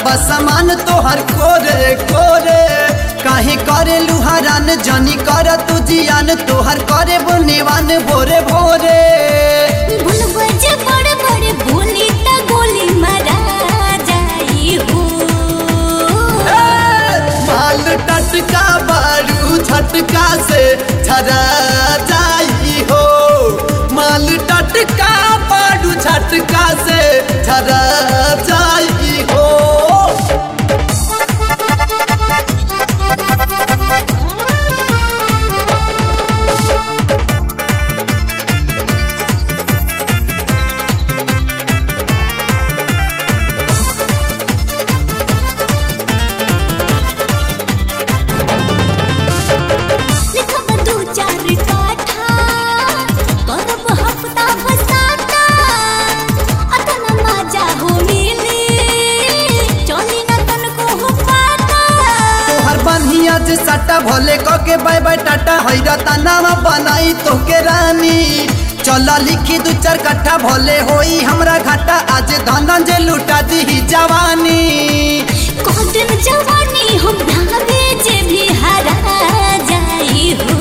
बसमान तोहर कोरे कोरे काहे करे लुहारान जनी कर तू जियान तोहर करे बुनेवान भोरे भोरे बुलबज बड़े बड़े बोली त गोली मारा जाई हो माल टटका बारू झटका से झरा जाई हो माल टटका बारू झटका से झरा जाई हो सट्टा भोले के बाय बाय टाटा हैरा तनावा बनाई तोके रानी चला लिखी दू चार कट्ठा भोले होई हमरा घाटा आज धनन जे लुटा दी जवानी कोदन जवानी हम भावे जे भी हरा जाई हो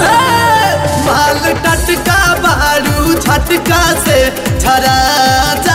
माल टटका बारू झटका से झरा